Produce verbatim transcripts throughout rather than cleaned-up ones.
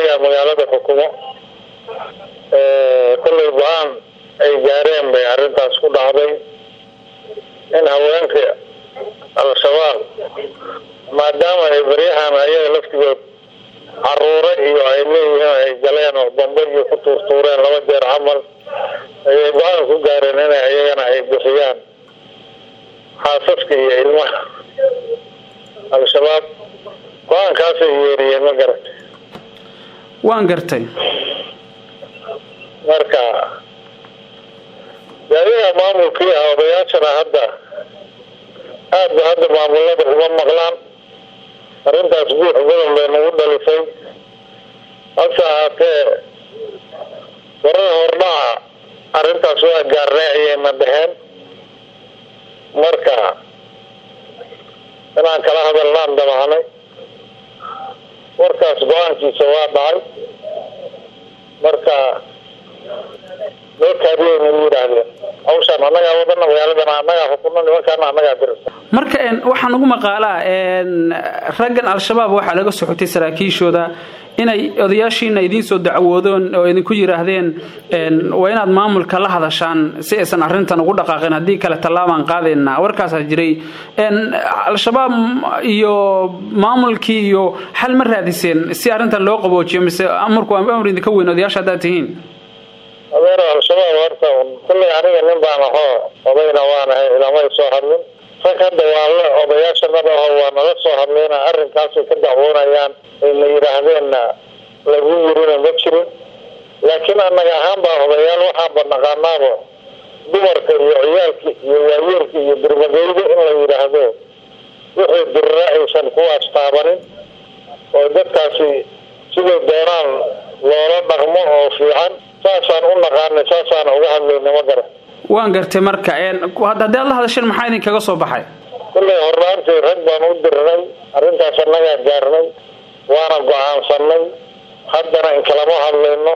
أمنية مجالات حكومة كل البعان أي جارين بيعرض تسكون عظيم إن هوانك الشباب ما دام إبريها ما هي لفتي عرورة وعينيه جلين وضمبي خطور طورين لما دير عمل يبقى كو غارين هنا ايغنا اي بخيان حاسسك ilma al-shabaab waan ka soo yeeriyay ma garat waan gartay marka yaaya maamulkii odayaashana hadda aad hadda maamulada uma maqlaan arintaas buux badan bay nagu dhalisay asaate waraa hornaa arintaas waa gaarnay ma dhahan marka inaan kala hadalnaan damaanay warkaas go'aankiisa waa dhacay marka markaadeen uu yiraahdo awshan anaga wadana magaalada anaga xukuumada nimankan anaga dirsan marka een waxaan ugu maqaalaa een raggan al-shabaab waxa laga soo xigtay saraakiishooda inay odayaashiina idin soo dacwoodeen oo idin ku yiraahdeen een waa inaad maamulka la hadashaan si aysan arintan ugu dhaqaaqin hadii kale talaaban qaadayna warkaas jiray een al-shabaab iyo maamulkii iyo hal mar raadiseen si arintan loo qaboojiyo mise amarku amar idin ka weyn odayaasha dadtiin adeer al-shabaab warta kulli aniga nin baan ahaa odayna waan ahay ilaa soo hadlin fakada waa la odayaasha madaxa waa nala soo hadlayna arrinkaas ka dacwoonayaan in yiraahdeen lagu yirina ma jirin laakiin anaga ahaan baa odayaal waxa banaqaanaabo dumarka iyo ciyaalka iyo waayeelka iyo birmadayda in la yiraahdo wixii dirraaysan kuwaas taabanin oo dadkaasi sidoo doonaan loola dhaqmo oo fiican saasaan u naqaanay saasaan uga hadlaynaa ma garan waan gartay marka een hadda la hadashan maxay idin kaga soo baxay kulli hormaantii rag baan u dirnay arrintaas anaga gaarnay waana go'aansanay haddana in kala hadlayno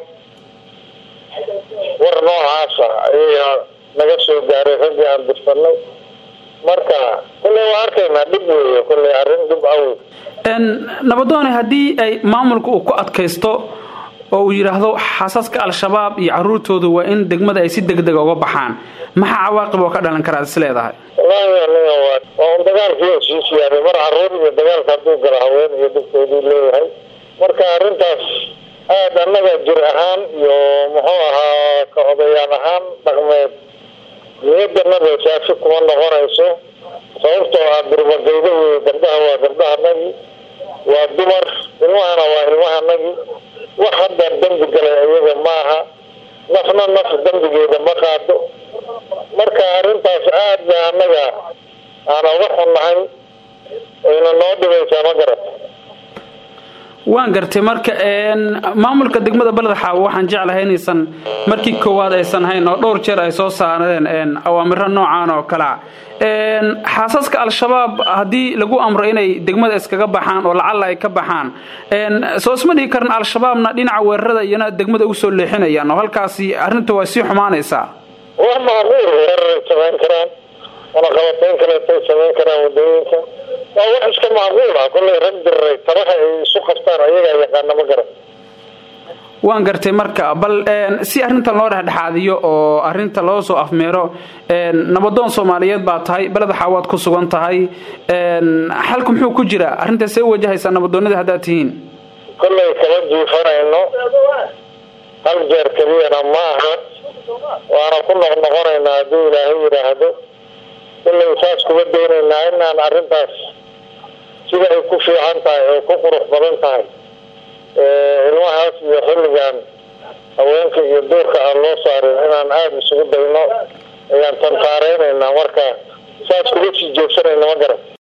war noocaas ayaa naga soo gaaray ragii aan dirsanay marka kulli waa arkayna dib weeye kulli arrin dib aw een nabadoon hadii ay maamulku uu ku adkaysto oo yiraahdo xasaska al-shabaab iyo caruurtoodu waa in degmada ay si degdeg uga baxaan maxaa cawaaqib oo ka dhalan kara isleedahay wallahi waa dagaalkii si siyaasad mar caruur iyo dagaalka haduu gala haween iyo dadkoodu leeyahay marka arintaas aad anaga jir ahaan iyo muxuu ahaa ka odayaan ahaan dhaqmeed niyadana saasi kuma noqonayso sababtoo ah birmadayda iyo gabdhaha waa gabdhahanagi waa dumar ilmahana waa ilmahanagi waxaad dambi galay ayaga maaha nafna naf dambigeeda ma qaado marka arintaas aad anaga aan uga xunnahay ina noo dhibaysaa ma garat waan gartay marka een maamulka degmada balad xaawo waxaan jeclahay inaysan markii koowaad aysan hayn oo dhowr jeer ay soo saareen een awaamiro noocaan oo kala een xaasaska al-shabaab hadii lagu amro inay degmada iskaga baxaan oo lacag ay ka baxaan een soo isma dhigi karna al-shabaabna dhinaca weerarada iyana degmada u soo leexinayaan oo halkaasi arrintu waa si xumaanaysa wax ma aqoon weerar karaan ana qabateen kale tay sameyn karaan wadooyinka waa wax iska macquul ah kulli rag diray taraha ay isu qabtaan ayaga yaqaan ma garan waan gartay marka bal een si arrintan loo dhaxaadiyo oo arrinta loo soo afmeero een nabadoon Soomaaliyeed baa tahay balad xawaad ku sugan tahay een xalku muxuu ku jira arrinta soo wajahaysa nabadoonada hadaa tihiin kulli kala jiifanayno hal jeer kaliya ma aha waana ku noqonaynaa hadii Ilaahay yiraahdo kulli saas kuba doonaynaa inaan arrintaas sida ay ku fiican tahay oo ku qurux badan tahay ee ilmahaas iyo xilligan haweenka iyo doorka aan loo saarin inaan aad isugu dayno ayaan tan qaareynaa marka saas kuba sii joogsanayna ma garan